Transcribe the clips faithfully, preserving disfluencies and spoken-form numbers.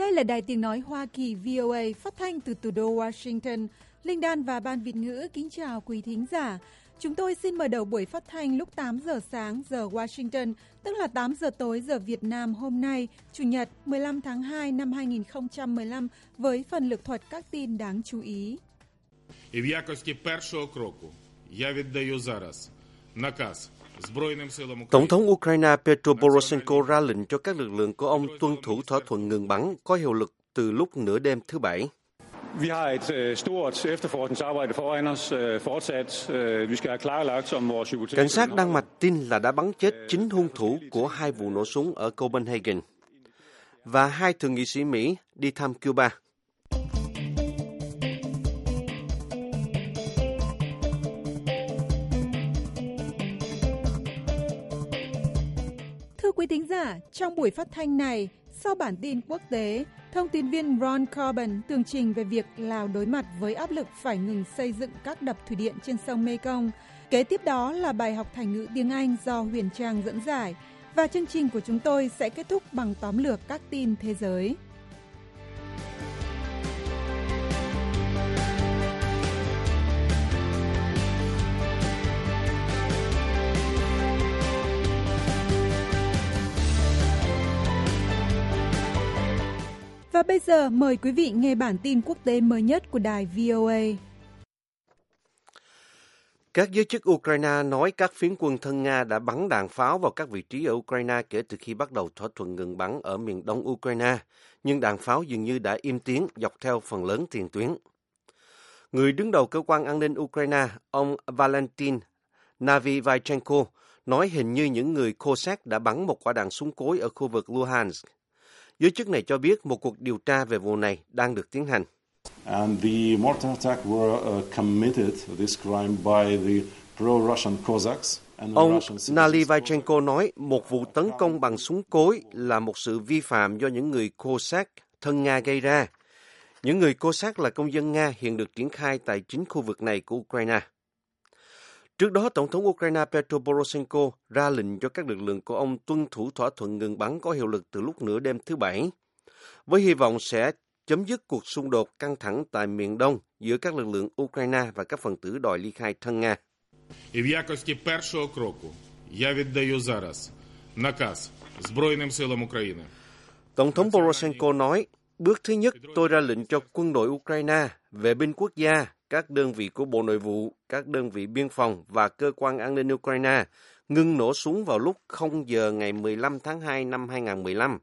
Đây là Đài Tiếng Nói Hoa Kỳ vê o a phát thanh từ thủ đô Washington. Linh Đan và Ban Việt ngữ kính chào quý thính giả. Chúng tôi xin mở đầu buổi phát thanh lúc tám giờ sáng giờ Washington, tức là tám giờ tối giờ Việt Nam hôm nay, Chủ nhật mười lăm tháng hai năm hai nghìn không trăm mười lăm với phần lược thuật các tin đáng chú ý. І в якості першого кроку я віддаю зараз наказ Збройним силам України. Tổng thống Ukraine Petro Poroshenko ra lệnh cho các lực lượng của ông tuân thủ thỏa thuận ngừng bắn có hiệu lực từ lúc nửa đêm thứ Bảy. Vi har et stort efterforskningsarbejde foran os fortsat. Vi skal have klarlagt om vores hypotetiske. Cảnh sát Đan Mạch tin là đã bắn chết chính hung thủ của hai vụ nổ súng ở Copenhagen và hai thượng nghị sĩ Mỹ đi thăm Cuba. Thưa quý thính giả, trong buổi phát thanh này, sau bản tin quốc tế, thông tin viên Ron Corbin tường trình về việc Lào đối mặt với áp lực phải ngừng xây dựng các đập thủy điện trên sông Mekong. Kế tiếp đó là bài học Thành ngữ tiếng Anh do Huyền Trang dẫn giải. Và chương trình của chúng tôi sẽ kết thúc bằng tóm lược các tin thế giới. Và bây giờ mời quý vị nghe bản tin quốc tế mới nhất của đài vê o a. Các giới chức Ukraine nói các phiến quân thân Nga đã bắn đạn pháo vào các vị trí ở Ukraine kể từ khi bắt đầu thỏa thuận ngừng bắn ở miền đông Ukraine, nhưng đạn pháo dường như đã im tiếng dọc theo phần lớn tiền tuyến. Người đứng đầu cơ quan an ninh Ukraine, ông Valentin Navyvaichenko, nói hình như những người Cossack đã bắn một quả đạn súng cối ở khu vực Luhansk. Giới chức này cho biết một cuộc điều tra về vụ này đang được tiến hành. And the mortar attack were uh, committed this crime by the pro-Russian Cossacks. Ông Nalyvaichenko nói một vụ tấn công bằng súng cối là một sự vi phạm do những người Cossack thân Nga gây ra. Những người Cossack là công dân Nga hiện được triển khai tại chính khu vực này của Ukraine. Trước đó, Tổng thống Ukraine Petro Poroshenko ra lệnh cho các lực lượng của ông tuân thủ thỏa thuận ngừng bắn có hiệu lực từ lúc nửa đêm thứ Bảy, với hy vọng sẽ chấm dứt cuộc xung đột căng thẳng tại miền Đông giữa các lực lượng Ukraine và các phần tử đòi ly khai thân Nga. І в якості першого кроку я віддаю зараз наказ Збройним силам України. Tổng thống Poroshenko nói, bước thứ nhất tôi ra lệnh cho quân đội Ukraine, vệ binh quốc gia, các đơn vị của Bộ Nội vụ, các đơn vị biên phòng và cơ quan an ninh Ukraine ngưng nổ súng vào lúc không giờ ngày mười lăm tháng hai năm hai nghìn không trăm mười lăm.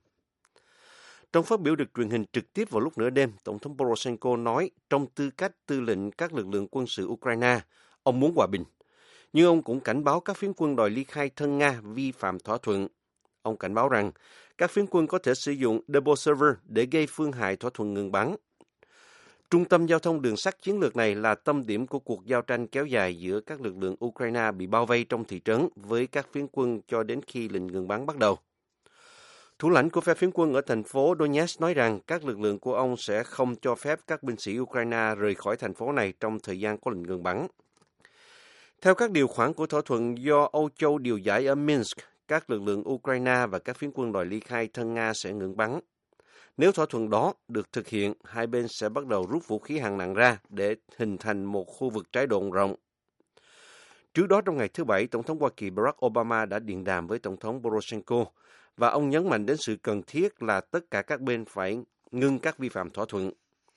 Trong phát biểu được truyền hình trực tiếp vào lúc nửa đêm, Tổng thống Poroshenko nói trong tư cách tư lệnh các lực lượng quân sự Ukraine, ông muốn hòa bình. Nhưng ông cũng cảnh báo các phiến quân đòi ly khai thân Nga vi phạm thỏa thuận. Ông cảnh báo rằng các phiến quân có thể sử dụng double server để gây phương hại thỏa thuận ngừng bắn. Trung tâm giao thông đường sắt chiến lược này là tâm điểm của cuộc giao tranh kéo dài giữa các lực lượng Ukraine bị bao vây trong thị trấn với các phiến quân cho đến khi lệnh ngừng bắn bắt đầu. Thủ lãnh của phe phiến quân ở thành phố Donetsk nói rằng các lực lượng của ông sẽ không cho phép các binh sĩ Ukraine rời khỏi thành phố này trong thời gian có lệnh ngừng bắn. Theo các điều khoản của thỏa thuận do Âu Châu điều giải ở Minsk, các lực lượng Ukraine và các phiến quân đòi ly khai thân Nga sẽ ngừng bắn. Nếu thỏa thuận đó được thực hiện, hai bên sẽ bắt đầu rút vũ khí hạng nặng ra để hình thành một khu vực trái đồn rộng. Trước đó trong ngày thứ Bảy, Tổng thống Hoa Kỳ Barack Obama đã điện đàm với Tổng thống Poroshenko và ông nhấn mạnh đến sự cần thiết là tất cả các bên phải ngưng các vi phạm thỏa thuận.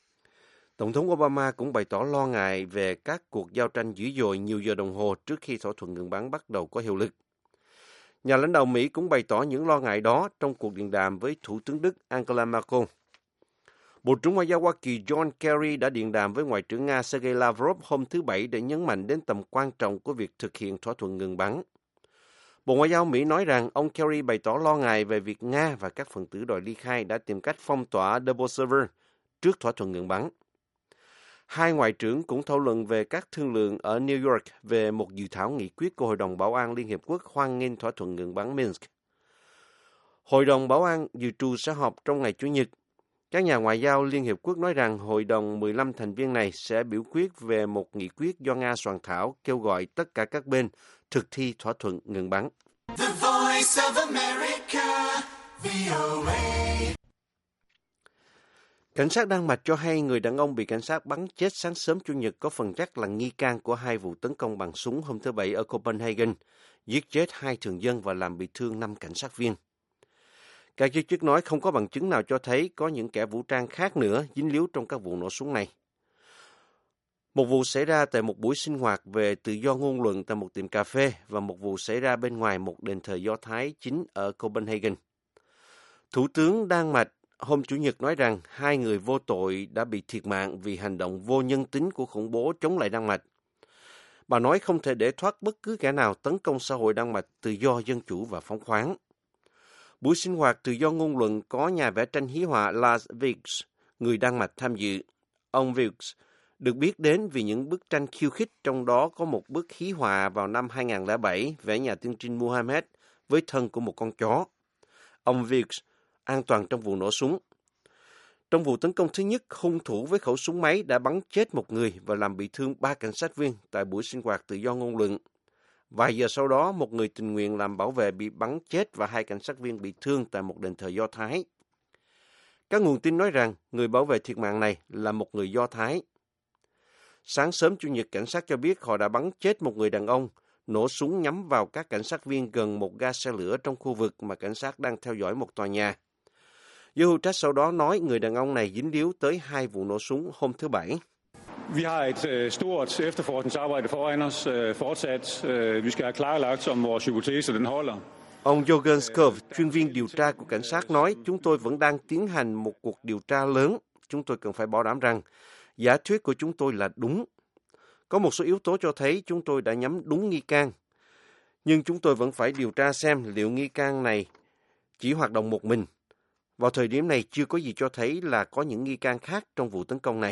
Tổng thống Obama cũng bày tỏ lo ngại về các cuộc giao tranh dữ dội nhiều giờ đồng hồ trước khi thỏa thuận ngừng bắn bắt đầu có hiệu lực. Nhà lãnh đạo Mỹ cũng bày tỏ những lo ngại đó trong cuộc điện đàm với Thủ tướng Đức Angela Merkel. Bộ trưởng Ngoại giao Hoa Kỳ John Kerry đã điện đàm với Ngoại trưởng Nga Sergei Lavrov hôm thứ Bảy để nhấn mạnh đến tầm quan trọng của việc thực hiện thỏa thuận ngừng bắn. Bộ Ngoại giao Mỹ nói rằng ông Kerry bày tỏ lo ngại về việc Nga và các phần tử đòi ly khai đã tìm cách phong tỏa double server trước thỏa thuận ngừng bắn. Hai ngoại trưởng cũng thảo luận về các thương lượng ở New York về một dự thảo nghị quyết của Hội đồng Bảo an Liên Hiệp Quốc hoan nghênh thỏa thuận ngừng bắn Minsk. Hội đồng Bảo an dự trù sẽ họp trong ngày Chủ nhật. Các nhà ngoại giao Liên Hiệp Quốc nói rằng Hội đồng mười lăm thành viên này sẽ biểu quyết về một nghị quyết do Nga soạn thảo kêu gọi tất cả các bên thực thi thỏa thuận ngừng bắn. The Voice of America, vê o a. Cảnh sát Đan Mạch cho hay người đàn ông bị cảnh sát bắn chết sáng sớm Chủ nhật có phần chắc là nghi can của hai vụ tấn công bằng súng hôm thứ Bảy ở Copenhagen, giết chết hai thường dân và làm bị thương năm cảnh sát viên. Các giới chức nói không có bằng chứng nào cho thấy có những kẻ vũ trang khác nữa dính líu trong các vụ nổ súng này. Một vụ xảy ra tại một buổi sinh hoạt về tự do ngôn luận tại một tiệm cà phê và một vụ xảy ra bên ngoài một đền thờ Do Thái chính ở Copenhagen. Thủ tướng Đan Mạch hôm Chủ nhật nói rằng hai người vô tội đã bị thiệt mạng vì hành động vô nhân tính của khủng bố chống lại Đan Mạch. Bà nói không thể để thoát bất cứ kẻ nào tấn công xã hội Đan Mạch tự do, dân chủ và phóng khoáng. Buổi sinh hoạt tự do ngôn luận có nhà vẽ tranh hí họa Lars Vilks, người Đan Mạch tham dự. Ông Vilks được biết đến vì những bức tranh khiêu khích, trong đó có một bức hí họa vào năm hai không không bảy vẽ nhà tiên tri Muhammad với thân của một con chó. Ông Vilks an toàn trong vụ nổ súng. Trong vụ tấn công thứ nhất, hung thủ với khẩu súng máy đã bắn chết một người và làm bị thương ba cảnh sát viên tại buổi sinh hoạt tự do ngôn luận. Vài giờ sau đó, một người tình nguyện làm bảo vệ bị bắn chết và hai cảnh sát viên bị thương tại một đền thờ Do Thái. Các nguồn tin nói rằng người bảo vệ thiệt mạng này là một người Do Thái. Sáng sớm Chủ nhật, cảnh sát cho biết họ đã bắn chết một người đàn ông, nổ súng nhắm vào các cảnh sát viên gần một ga xe lửa trong khu vực mà cảnh sát đang theo dõi một tòa nhà. Giới hữu trách sau đó nói người đàn ông này dính líu tới hai vụ nổ súng hôm thứ Bảy. Vi har et stort efterforskningsarbejde foran os fortsat. Vi skal have klarlagt om vores hypotese den holder. Ông Jürgen Skov, chuyên viên điều tra của cảnh sát nói, chúng tôi vẫn đang tiến hành một cuộc điều tra lớn. Chúng tôi cần phải bảo đảm rằng giả thuyết của chúng tôi là đúng. Có một số yếu tố cho thấy chúng tôi đã nhắm đúng nghi can. Nhưng chúng tôi vẫn phải điều tra xem liệu nghi can này chỉ hoạt động một mình. Vào thời điểm này chưa có gì cho thấy là có những nghi can khác trong vụ tấn công này.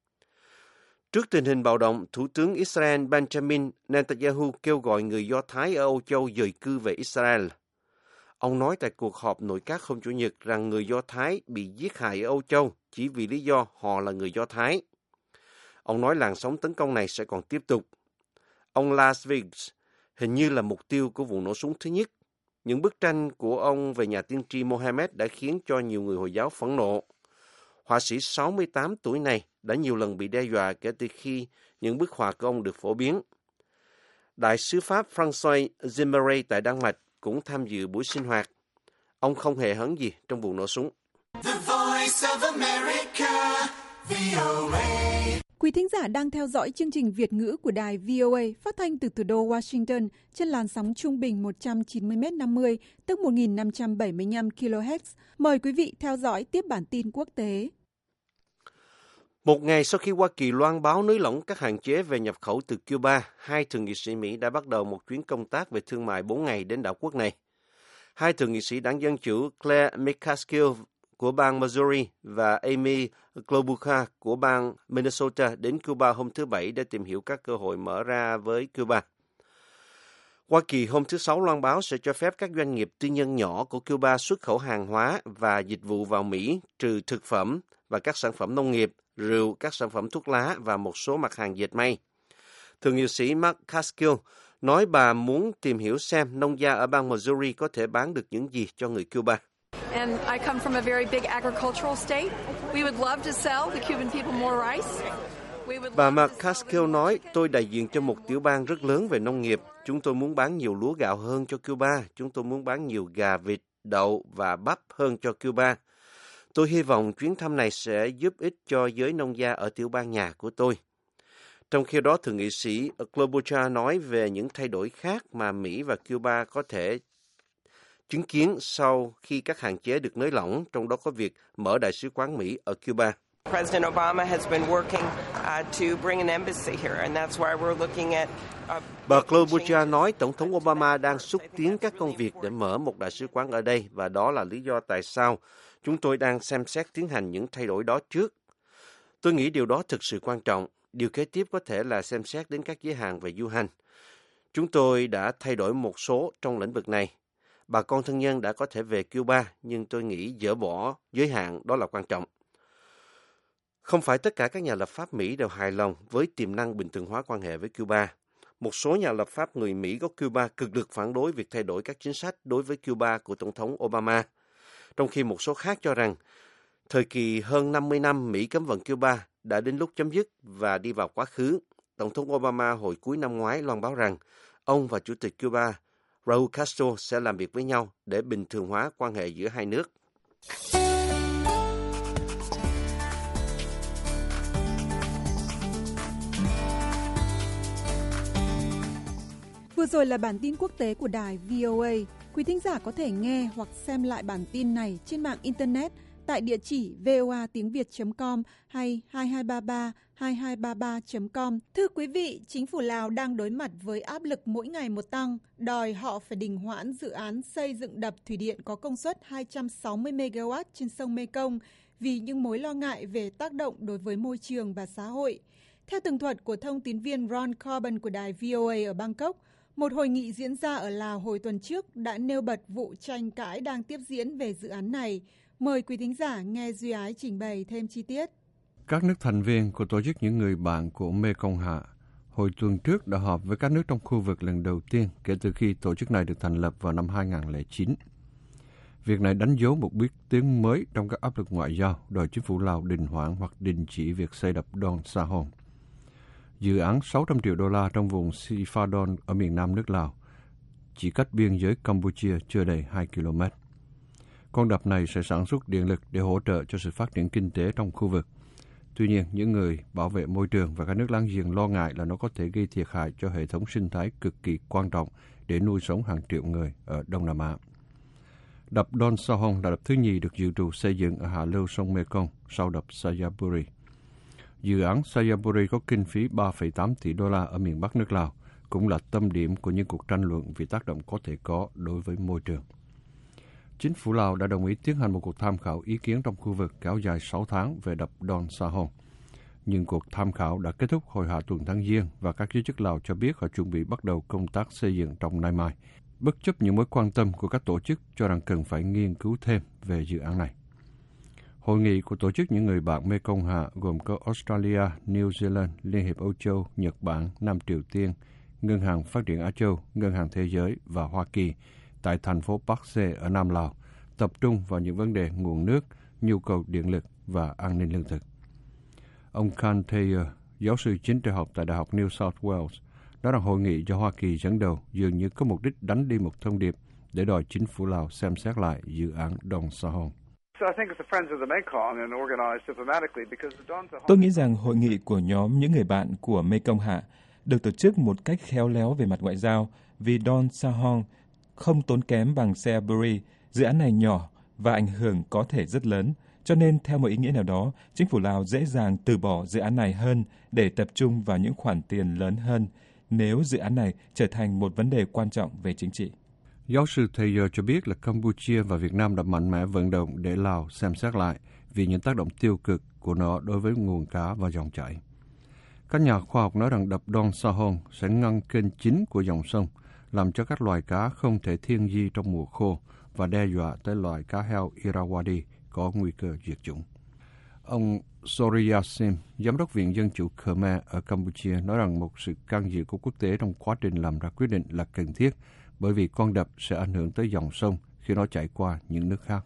Trước tình hình bạo động, Thủ tướng Israel Benjamin Netanyahu kêu gọi người Do Thái ở Âu Châu dời cư về Israel. Ông nói tại cuộc họp nội các hôm Chủ nhật rằng người Do Thái bị giết hại ở Âu Châu chỉ vì lý do họ là người Do Thái. Ông nói làn sóng tấn công này sẽ còn tiếp tục. Ông Lars Vilks hình như là mục tiêu của vụ nổ súng thứ nhất. Những bức tranh của ông về nhà tiên tri Mohammed đã khiến cho nhiều người Hồi giáo phẫn nộ. Họa sĩ sáu mươi tám tuổi này đã nhiều lần bị đe dọa kể từ khi những bức họa của ông được phổ biến. Đại sứ Pháp François Zimmerey tại Đan Mạch cũng tham dự buổi sinh hoạt. Ông không hề hấn gì trong vụ nổ súng. The Voice of America, vê o a. Quý thính giả đang theo dõi chương trình Việt ngữ của đài vê o a phát thanh từ thủ đô Washington trên làn sóng trung bình một trăm chín mươi mét năm mươi, tức một nghìn năm trăm bảy mươi lăm ki lô héc. Mời quý vị theo dõi tiếp bản tin quốc tế. Một ngày sau khi Hoa Kỳ loan báo nới lỏng các hạn chế về nhập khẩu từ Cuba, hai thượng nghị sĩ Mỹ đã bắt đầu một chuyến công tác về thương mại bốn ngày đến đảo quốc này. Hai thượng nghị sĩ đảng Dân Chủ Claire McCaskill của bang Missouri và Amy Klobuchar của bang Minnesota đến Cuba hôm thứ Bảy để tìm hiểu các cơ hội mở ra với Cuba. Hoa Kỳ hôm thứ Sáu loan báo sẽ cho phép các doanh nghiệp tư nhân nhỏ của Cuba xuất khẩu hàng hóa và dịch vụ vào Mỹ, trừ thực phẩm và các sản phẩm nông nghiệp, rượu, các sản phẩm thuốc lá và một số mặt hàng dệt may. Thượng nghị sĩ Mark Caskill nói bà muốn tìm hiểu xem nông gia ở bang Missouri có thể bán được những gì cho người Cuba. And I come from a very big agricultural state. We would love to sell the Cuban people more rice. Bà Mark Caskill nói, tôi đại diện cho một tiểu bang rất lớn về nông nghiệp. Chúng tôi muốn bán nhiều lúa gạo hơn cho Cuba. Chúng tôi muốn bán nhiều gà, vịt, đậu và bắp hơn cho Cuba. Tôi hy vọng chuyến thăm này sẽ giúp ích cho giới nông gia ở tiểu bang nhà của tôi. Trong khi đó, Thượng nghị sĩ Klobuchar nói về những thay đổi khác mà Mỹ và Cuba có thể chứng kiến sau khi các hạn chế được nới lỏng, trong đó có việc mở đại sứ quán Mỹ ở Cuba. President Obama has been working uh, to bring an embassy here, and that's why we're looking at. Uh, Bà Klobuchar nói Tổng thống Obama đang xúc tiến các công việc để mở một đại sứ quán ở đây, và đó là lý do tại sao chúng tôi đang xem xét tiến hành những thay đổi đó trước. Tôi nghĩ điều đó thực sự quan trọng. Điều kế tiếp có thể là xem xét đến các giới hạn về du hành. Chúng tôi đã thay đổi một số trong lĩnh vực này. Bà con thân nhân đã có thể về Cuba, nhưng tôi nghĩ dỡ bỏ giới hạn đó là quan trọng. Không phải tất cả các nhà lập pháp Mỹ đều hài lòng với tiềm năng bình thường hóa quan hệ với Cuba. Một số nhà lập pháp người Mỹ gốc Cuba cực lực phản đối việc thay đổi các chính sách đối với Cuba của Tổng thống Obama, trong khi một số khác cho rằng Thời kỳ hơn năm mươi năm Mỹ cấm vận Cuba đã đến lúc chấm dứt và đi vào quá khứ. Tổng thống Obama hồi cuối năm ngoái loan báo rằng ông và Chủ tịch Cuba Raúl Castro sẽ làm việc với nhau để bình thường hóa quan hệ giữa hai nước. Vừa rồi là bản tin quốc tế của đài vê o a. Quý thính giả có thể nghe hoặc xem lại bản tin này trên mạng Internet tại địa chỉ voa tiếng việt chấm com hay hai hai ba ba hai hai ba ba chấm com. Thưa quý vị, chính phủ Lào đang đối mặt với áp lực mỗi ngày một tăng, đòi họ phải đình hoãn dự án xây dựng đập thủy điện có công suất hai trăm sáu mươi mê ga oát trên sông Mekong vì những mối lo ngại về tác động đối với môi trường và xã hội. Theo tường thuật của thông tín viên Ron Corbin của đài vê o a ở Bangkok, một hội nghị diễn ra ở Lào hồi tuần trước đã nêu bật vụ tranh cãi đang tiếp diễn về dự án này. Mời quý thính giả nghe Duy Ái trình bày thêm chi tiết. Các nước thành viên của tổ chức những người bạn của Mekong Hạ hồi tuần trước đã họp với các nước trong khu vực lần đầu tiên kể từ khi tổ chức này được thành lập vào năm hai không không chín. Việc này đánh dấu một bước tiến mới trong các áp lực ngoại giao đòi chính phủ Lào đình hoãn hoặc đình chỉ việc xây đập Don Sahong. Dự án sáu trăm triệu đô la trong vùng Sipha-don ở miền nam nước Lào, chỉ cách biên giới Campuchia chưa đầy hai ki lô mét. Con đập này sẽ sản xuất điện lực để hỗ trợ cho sự phát triển kinh tế trong khu vực. Tuy nhiên, những người bảo vệ môi trường và các nước láng giềng lo ngại là nó có thể gây thiệt hại cho hệ thống sinh thái cực kỳ quan trọng để nuôi sống hàng triệu người ở Đông Nam Á. Đập Don Sahong là đập thứ nhì được dự trù xây dựng ở hạ lưu sông Mekong sau đập Xayaburi. Dự án Xayaburi có kinh phí ba phẩy tám tỷ đô la ở miền Bắc nước Lào, cũng là tâm điểm của những cuộc tranh luận vì tác động có thể có đối với môi trường. Chính phủ Lào đã đồng ý tiến hành một cuộc tham khảo ý kiến trong khu vực kéo dài sáu tháng về đập Don Sahong. Nhưng cuộc tham khảo đã kết thúc hồi hạ tuần tháng Giêng và các giới chức Lào cho biết họ chuẩn bị bắt đầu công tác xây dựng trong nay mai, bất chấp những mối quan tâm của các tổ chức cho rằng cần phải nghiên cứu thêm về dự án này. Hội nghị của tổ chức những người bạn Mekong Hạ gồm có Australia, New Zealand, Liên hiệp Âu Châu, Nhật Bản, Nam Triều Tiên, Ngân hàng Phát triển Á Châu, Ngân hàng Thế giới và Hoa Kỳ tại thành phố Pak Se ở Nam Lào, tập trung vào những vấn đề nguồn nước, nhu cầu điện lực và an ninh lương thực. Ông Khan Thayer, giáo sư chính trị học tại Đại học New South Wales, nói rằng hội nghị do Hoa Kỳ dẫn đầu dường như có mục đích đánh đi một thông điệp để đòi chính phủ Lào xem xét lại dự án Don Sahong. Tôi nghĩ rằng hội nghị của nhóm những người bạn của Mekong Hạ được tổ chức một cách khéo léo về mặt ngoại giao vì Don Sahong không tốn kém bằng Xayaburi, dự án này nhỏ và ảnh hưởng có thể rất lớn, cho nên theo một ý nghĩa nào đó, chính phủ Lào dễ dàng từ bỏ dự án này hơn để tập trung vào những khoản tiền lớn hơn nếu dự án này trở thành một vấn đề quan trọng về chính trị. Giáo sư Thayer cho biết là Campuchia và Việt Nam đã mạnh mẽ vận động để Lào xem xét lại vì những tác động tiêu cực của nó đối với nguồn cá và dòng chảy. Các nhà khoa học nói rằng đập Don Sahong sẽ ngăn kênh chính của dòng sông, làm cho các loài cá không thể thiên di trong mùa khô và đe dọa tới loài cá heo Irrawaddy có nguy cơ diệt chủng. Ông Soraya Sim, Giám đốc Viện Dân chủ Khmer ở Campuchia, nói rằng một sự can dự của quốc tế trong quá trình làm ra quyết định là cần thiết bởi vì con đập sẽ ảnh hưởng tới dòng sông khi nó chảy qua những nước khác.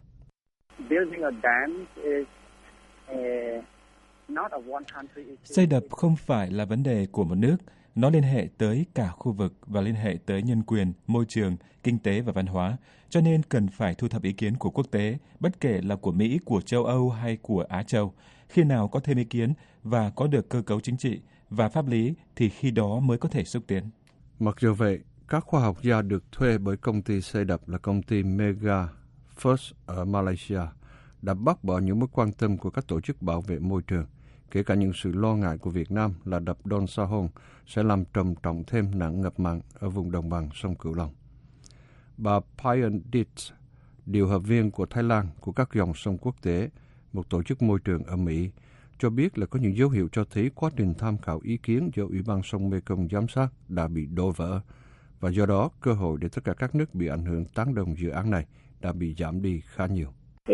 Xây đập không phải là vấn đề của một nước, nó liên hệ tới cả khu vực và liên hệ tới nhân quyền, môi trường, kinh tế và văn hóa, cho nên cần phải thu thập ý kiến của quốc tế, bất kể là của Mỹ, của châu Âu hay của Á Châu. Khi nào có thêm ý kiến và có được cơ cấu chính trị và pháp lý thì khi đó mới có thể xúc tiến. Mặc dù vậy, các khoa học gia được thuê bởi công ty xây đập là công ty Mega First ở Malaysia đã bác bỏ những mối quan tâm của các tổ chức bảo vệ môi trường, kể cả những sự lo ngại của Việt Nam là đập Don Sahong sẽ làm trầm trọng thêm nạn ngập mặn ở vùng đồng bằng sông Cửu Long. Bà Pian Dit, điều hợp viên của Thái Lan của các dòng sông quốc tế, một tổ chức môi trường ở Mỹ, cho biết là có những dấu hiệu cho thấy quá trình tham khảo ý kiến do Ủy ban sông Mekong giám sát đã bị đổ vỡ, và do đó cơ hội để tất cả các nước bị ảnh hưởng tán đồng dự án này đã bị giảm đi khá nhiều.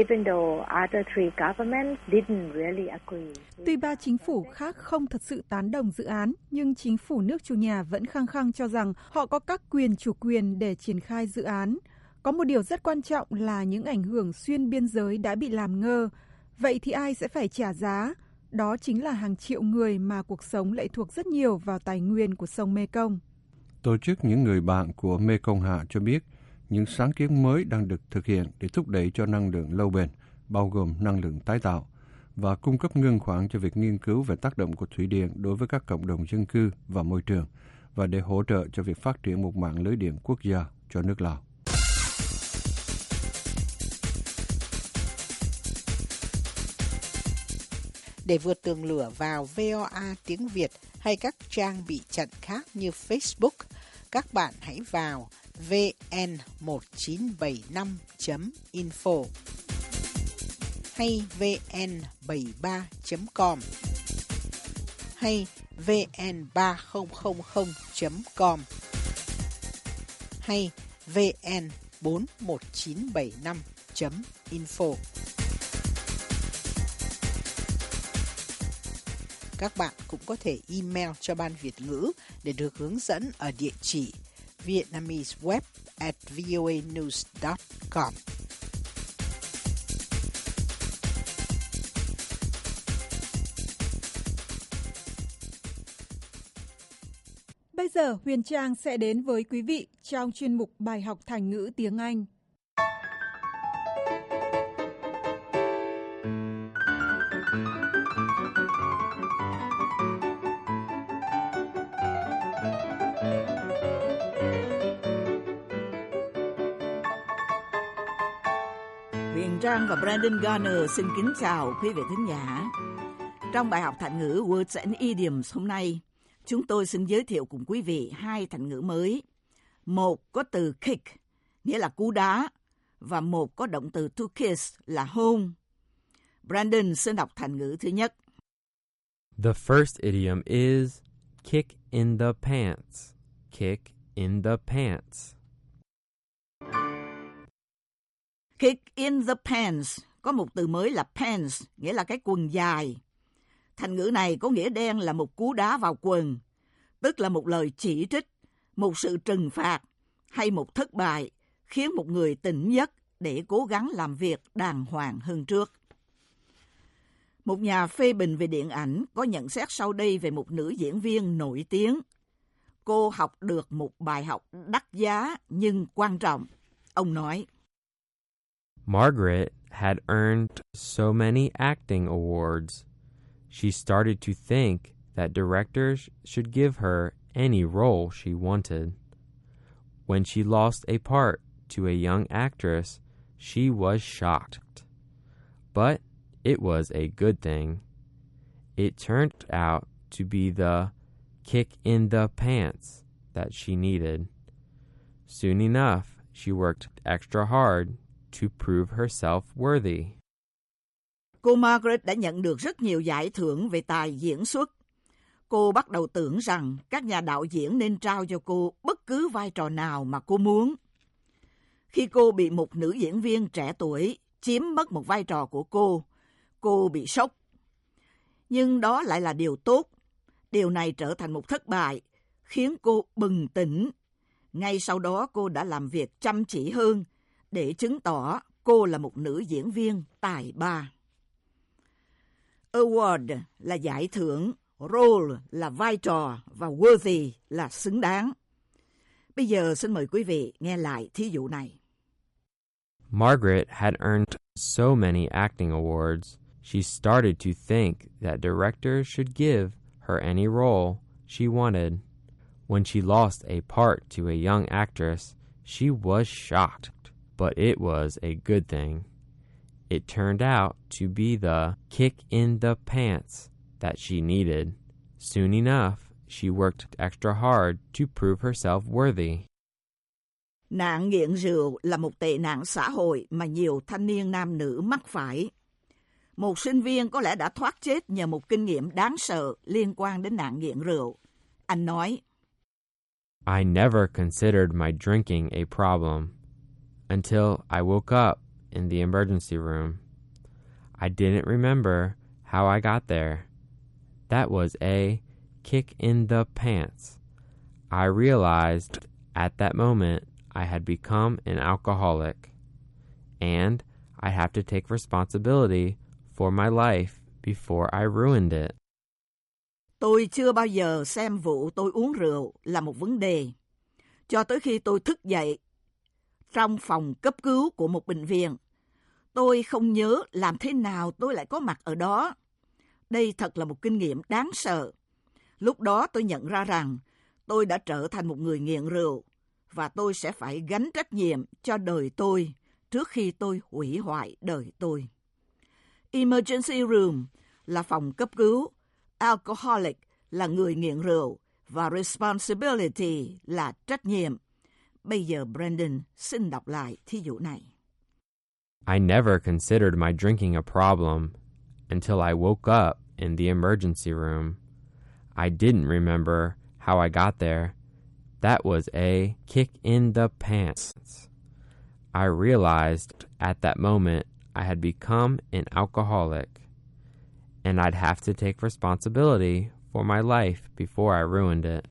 Tuy ba chính phủ khác không thật sự tán đồng dự án, nhưng chính phủ nước chủ nhà vẫn khăng khăng cho rằng họ có các quyền chủ quyền để triển khai dự án. Có một điều rất quan trọng là những ảnh hưởng xuyên biên giới đã bị làm ngơ, Vậy thì ai sẽ phải trả giá? Đó chính là hàng triệu người mà cuộc sống lệ thuộc rất nhiều vào tài nguyên của sông Mekong. Tổ chức những người bạn của Mekong Hạ cho biết những sáng kiến mới đang được thực hiện để thúc đẩy cho năng lượng lâu bền, bao gồm năng lượng tái tạo, và cung cấp ngân khoản cho việc nghiên cứu về tác động của thủy điện đối với các cộng đồng dân cư và môi trường, và để hỗ trợ cho việc phát triển một mạng lưới điện quốc gia cho nước Lào. Để vượt tường lửa vào vê o a tiếng Việt hay các trang bị chặn khác như Facebook, các bạn hãy vào vn một chín bảy năm chấm info hay vn bảy ba chấm com hay vn ba không không không chấm com hay vn bốn một chín bảy năm chấm info. Các bạn cũng có thể email cho Ban Việt ngữ để được hướng dẫn ở địa chỉ vietnameseweb at voanews dot com. Bây giờ Huyền Trang sẽ đến với quý vị trong chuyên mục bài học thành ngữ tiếng Anh. Huyền Trang và Brandon Garner xin kính chào quý vị thính giả. Trong bài học thành ngữ Words and Idioms hôm nay, chúng tôi xin giới thiệu cùng quý vị hai thành ngữ mới. Một có từ kick, nghĩa là cú đá, và một có động từ to kiss là hôn. Brandon xin đọc thành ngữ thứ nhất. The first idiom is kick in the pants. Kick in the pants. Kick in the pants có một từ mới là pants, nghĩa là cái quần dài. Thành ngữ này có nghĩa đen là một cú đá vào quần, tức là một lời chỉ trích, một sự trừng phạt hay một thất bại khiến một người tỉnh giấc để cố gắng làm việc đàng hoàng hơn trước. Một nhà phê bình về điện ảnh có nhận xét sau đây về một nữ diễn viên nổi tiếng. Cô học được một bài học đắt giá nhưng quan trọng. Ông nói, Margaret had earned so many acting awards. She started to think that directors should give her any role she wanted. When she lost a part to a young actress, she was shocked. But it was a good thing. It turned out to be the kick in the pants that she needed. Soon enough, she worked extra hard to prove herself worthy. Cô Margaret đã nhận được rất nhiều giải thưởng về tài diễn xuất. Cô bắt đầu tưởng rằng các nhà đạo diễn nên trao cho cô bất cứ vai trò nào mà cô muốn. Khi cô bị một nữ diễn viên trẻ tuổi chiếm mất một vai trò của cô, cô bị sốc. Nhưng đó lại là điều tốt. Điều này trở thành một thất bại, khiến cô bừng tỉnh. Ngay sau đó cô đã làm việc chăm chỉ hơn để chứng tỏ cô là một nữ diễn viên tài ba. Award là giải thưởng, role là vai trò và worthy là xứng đáng. Bây giờ xin mời quý vị nghe lại thí dụ này. Margaret had earned so many acting awards, she started to think that directors should give her any role she wanted. When she lost a part to a young actress, she was shocked, but it was a good thing. It turned out to be the kick in the pants that she needed. Soon enough, she worked extra hard to prove herself worthy. Nạn nghiện rượu là một tệ nạn xã hội mà nhiều thanh niên nam nữ mắc phải. Một sinh viên có lẽ đã thoát chết nhờ một kinh nghiệm đáng sợ liên quan đến nạn nghiện rượu. Anh nói, I never considered my drinking a problem until I woke up in the emergency room. I didn't remember how I got there. That was a kick in the pants. I realized at that moment I had become an alcoholic, and I have to take responsibility for my life before I ruined it. Tôi chưa bao giờ xem vụ tôi uống rượu là một vấn đề, cho tới khi tôi thức dậy trong phòng cấp cứu của một bệnh viện. Tôi không nhớ làm thế nào tôi lại có mặt ở đó. Đây thật là một kinh nghiệm đáng sợ. Lúc đó tôi nhận ra rằng tôi đã trở thành một người nghiện rượu và tôi sẽ phải gánh trách nhiệm cho đời tôi trước khi tôi hủy hoại đời tôi. Emergency room là phòng cấp cứu, alcoholic là người nghiện rượu và responsibility là trách nhiệm. Bây giờ Brandon xin đọc lại thí dụ này. I never considered my drinking a problem until I woke up in the emergency room. I didn't remember how I got there. That was a kick in the pants. I realized at that moment I had become an alcoholic, and I'd have to take responsibility for my life before I ruined it.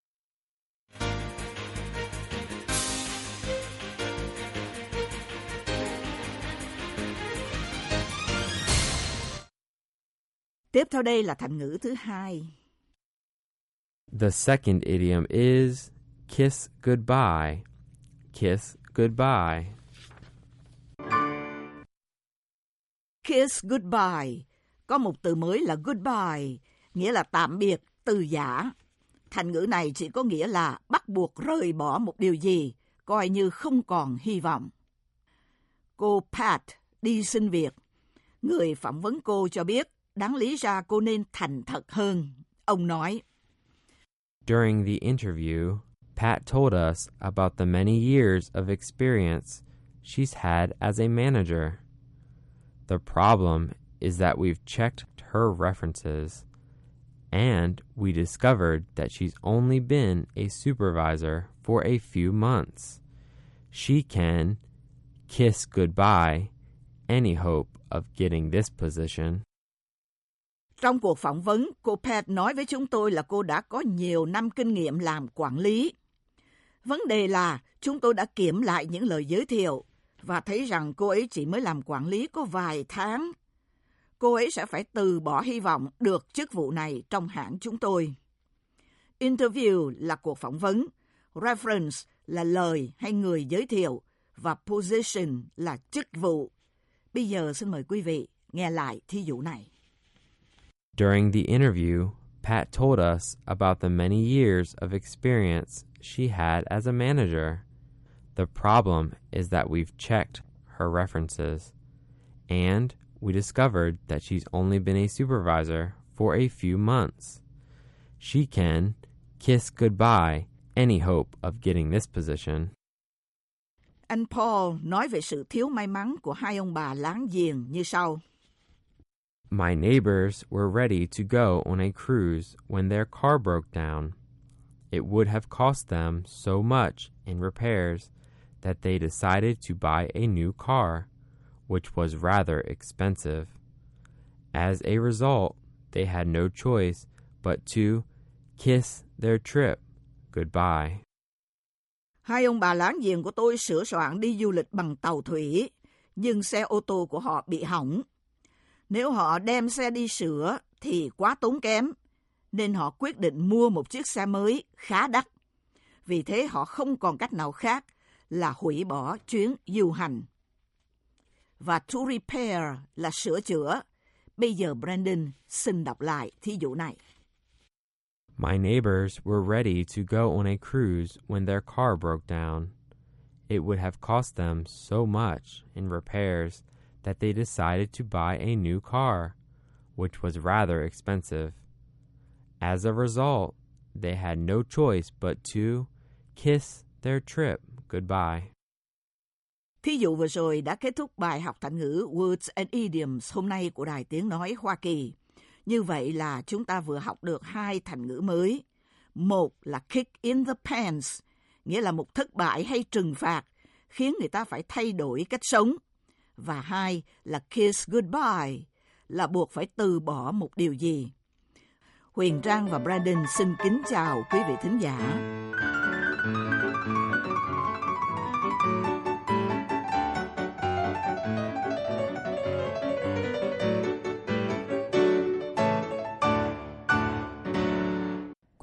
Tiếp theo đây là thành ngữ thứ hai. The second idiom is kiss goodbye. Kiss goodbye. Kiss goodbye. Có một từ mới là goodbye, nghĩa là tạm biệt, từ giã. Thành ngữ này chỉ có nghĩa là bắt buộc rời bỏ một điều gì, coi như không còn hy vọng. Cô Pat đi xin việc. Người phỏng vấn cô cho biết đáng lý ra cô nên thành thật hơn. Ông nói, During the interview, Pat told us about the many years of experience she's had as a manager. The problem is that we've checked her references, and we discovered that she's only been a supervisor for a few months. She can kiss goodbye any hope of getting this position. Trong cuộc phỏng vấn, cô Pat nói với chúng tôi là cô đã có nhiều năm kinh nghiệm làm quản lý. Vấn đề là chúng tôi đã kiểm lại những lời giới thiệu và thấy rằng cô ấy chỉ mới làm quản lý có vài tháng. Cô ấy sẽ phải từ bỏ hy vọng được chức vụ này trong hãng chúng tôi. Interview là cuộc phỏng vấn, reference là lời hay người giới thiệu và position là chức vụ. Bây giờ xin mời quý vị nghe lại thí dụ này. During the interview, Pat told us about the many years of experience she had as a manager. The problem is that we've checked her references, and we discovered that she's only been a supervisor for a few months. She can kiss goodbye any hope of getting this position. Anh Paul nói về sự thiếu may mắn của hai ông bà láng giềng như sau. My neighbors were ready to go on a cruise when their car broke down. It would have cost them so much in repairs that they decided to buy a new car, which was rather expensive. As a result, they had no choice but to kiss their trip goodbye. Hai ông bà láng giềng của tôi sửa soạn đi du lịch bằng tàu thủy, nhưng xe ô tô của họ bị hỏng. Nếu họ đem xe đi sửa thì quá tốn kém, nên họ quyết định mua một chiếc xe mới khá đắt. Vì thế họ không còn cách nào khác là hủy bỏ chuyến du hành. Và to repair là sửa chữa. Bây giờ Brandon xin đọc lại thí dụ này. My neighbors were ready to go on a cruise when their car broke down. It would have cost them so much in repairs that they decided to buy a new car, which was rather expensive. As a result, they had no choice but to kiss their trip goodbye. Thí dụ vừa rồi đã kết thúc bài học thành ngữ Words and Idioms hôm nay của Đài Tiếng Nói Hoa Kỳ. Như vậy là chúng ta vừa học được hai thành ngữ mới. Một là kick in the pants, nghĩa là một thất bại hay trừng phạt, khiến người ta phải thay đổi cách sống. Và hai là kiss goodbye, là buộc phải từ bỏ một điều gì. Huyền Trang và Brandon xin kính chào quý vị thính giả.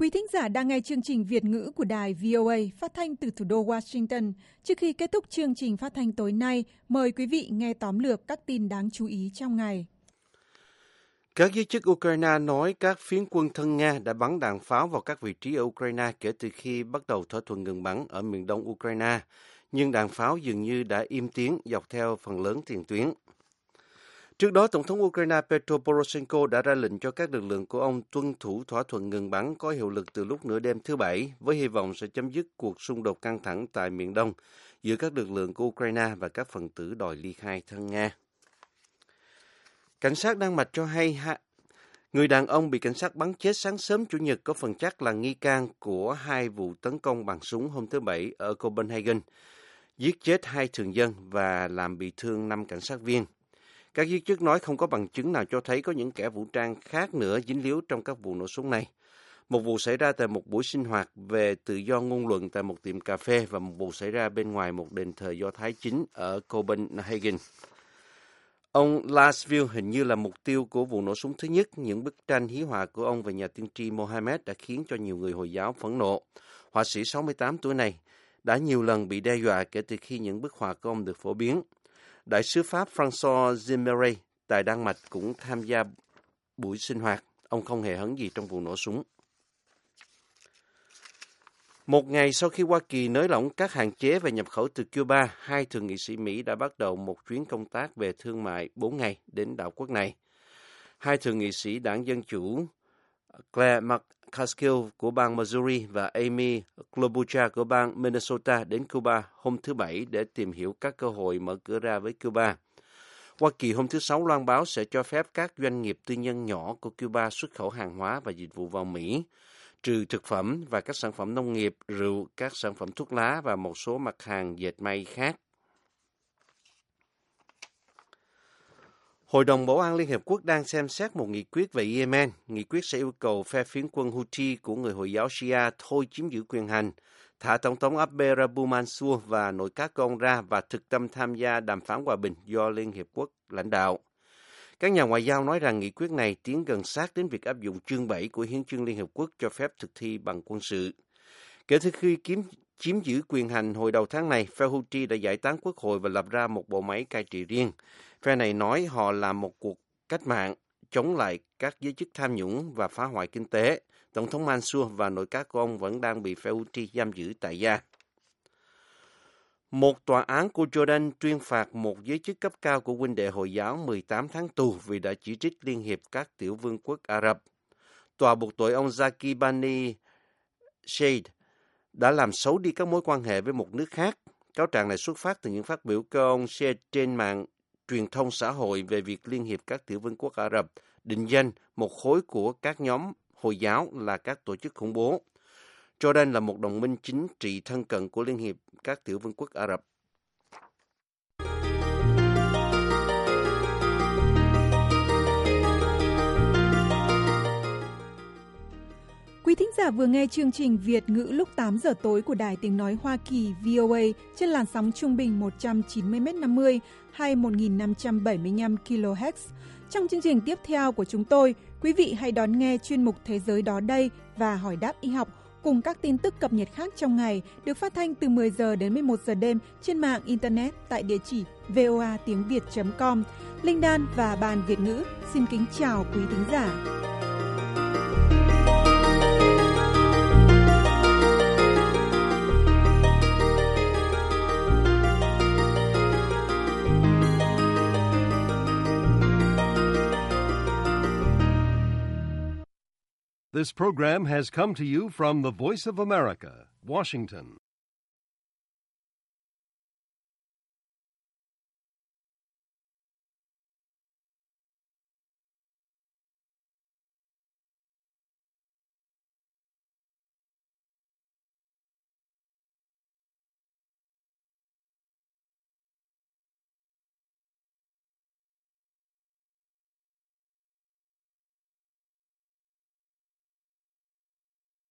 Quý thính giả đang nghe chương trình Việt ngữ của đài vê o a phát thanh từ thủ đô Washington. Trước khi kết thúc chương trình phát thanh tối nay, mời quý vị nghe tóm lược các tin đáng chú ý trong ngày. Các giới chức Ukraine nói các phiến quân thân Nga đã bắn đạn pháo vào các vị trí ở Ukraine kể từ khi bắt đầu thỏa thuận ngừng bắn ở miền đông Ukraine, nhưng đạn pháo dường như đã im tiếng dọc theo phần lớn tiền tuyến. Trước đó, Tổng thống Ukraine Petro Poroshenko đã ra lệnh cho các lực lượng của ông tuân thủ thỏa thuận ngừng bắn có hiệu lực từ lúc nửa đêm thứ Bảy, với hy vọng sẽ chấm dứt cuộc xung đột căng thẳng tại miền đông giữa các lực lượng của Ukraine và các phần tử đòi ly khai thân Nga. Cảnh sát Đan Mạch cho hay người đàn ông bị cảnh sát bắn chết sáng sớm Chủ nhật có phần chắc là nghi can của hai vụ tấn công bằng súng hôm thứ Bảy ở Copenhagen, giết chết hai thường dân và làm bị thương năm cảnh sát viên. Các giới chức nói không có bằng chứng nào cho thấy có những kẻ vũ trang khác nữa dính líu trong các vụ nổ súng này. Một vụ xảy ra tại một buổi sinh hoạt về tự do ngôn luận tại một tiệm cà phê và một vụ xảy ra bên ngoài một đền thờ Do Thái chính ở Copenhagen. Ông Lasville hình như là mục tiêu của vụ nổ súng thứ nhất. Những bức tranh hí họa của ông về nhà tiên tri Mohammed đã khiến cho nhiều người Hồi giáo phẫn nộ. Họa sĩ sáu mươi tám tuổi này đã nhiều lần bị đe dọa kể từ khi những bức họa của ông được phổ biến. Đại sứ Pháp François Zimmerey tại Đan Mạch cũng tham gia buổi sinh hoạt. Ông không hề hấn gì trong vụ nổ súng. Một ngày sau khi Hoa Kỳ nới lỏng các hạn chế về nhập khẩu từ Cuba, hai thượng nghị sĩ Mỹ đã bắt đầu một chuyến công tác về thương mại bốn ngày đến đảo quốc này. Hai thượng nghị sĩ đảng Dân Chủ Claire McCaskill của bang Missouri và Amy Klobuchar của bang Minnesota đến Cuba hôm thứ Bảy để tìm hiểu các cơ hội mở cửa ra với Cuba. Hoa Kỳ hôm thứ Sáu loan báo sẽ cho phép các doanh nghiệp tư nhân nhỏ của Cuba xuất khẩu hàng hóa và dịch vụ vào Mỹ, trừ thực phẩm và các sản phẩm nông nghiệp, rượu, các sản phẩm thuốc lá và một số mặt hàng dệt may khác. Hội đồng Bảo an Liên Hiệp Quốc đang xem xét một nghị quyết về Yemen. Nghị quyết sẽ yêu cầu phe phiến quân Houthi của người Hồi giáo Shia thôi chiếm giữ quyền hành, thả Tổng thống Abdel Rabu Mansour và nội các của ông ra và thực tâm tham gia đàm phán hòa bình do Liên Hiệp Quốc lãnh đạo. Các nhà ngoại giao nói rằng nghị quyết này tiến gần sát đến việc áp dụng chương bảy của Hiến chương Liên Hiệp Quốc cho phép thực thi bằng quân sự. Kể từ khi kiếm, chiếm giữ quyền hành hồi đầu tháng này, phe Houthi đã giải tán quốc hội và lập ra một bộ máy cai trị riêng. Phe này nói họ làm một cuộc cách mạng chống lại các giới chức tham nhũng và phá hoại kinh tế. Tổng thống Mansour và nội các của ông vẫn đang bị phe Houthi giam giữ tại gia. Một tòa án của Jordan tuyên phạt một giới chức cấp cao của huynh đệ Hồi giáo mười tám tháng tù vì đã chỉ trích Liên hiệp các tiểu vương quốc Ả Rập. Tòa buộc tội ông Zaki Bani Said đã làm xấu đi các mối quan hệ với một nước khác. Cáo trạng này xuất phát từ những phát biểu của ông Said trên mạng truyền thông xã hội về việc Liên hiệp các tiểu vương quốc Ả Rập định danh một khối của các nhóm Hồi giáo là các tổ chức khủng bố. Jordan là một đồng minh chính trị thân cận của Liên hiệp các tiểu vương quốc Ả Rập. Quý thính giả vừa nghe chương trình Việt ngữ lúc tám giờ tối của Đài Tiếng Nói Hoa Kỳ vê o a trên làn sóng trung bình một trăm chín mươi mét năm mươi hay một nghìn năm trăm bảy mươi lăm ki lô héc. Trong chương trình tiếp theo của chúng tôi, quý vị hãy đón nghe chuyên mục Thế giới đó đây và hỏi đáp y học cùng các tin tức cập nhật khác trong ngày được phát thanh từ mười giờ đến mười một giờ đêm trên mạng Internet tại địa chỉ voa tiếng việt chấm com. Linh Đan và Ban Việt ngữ xin kính chào quý thính giả. This program has come to you from the Voice of America, Washington.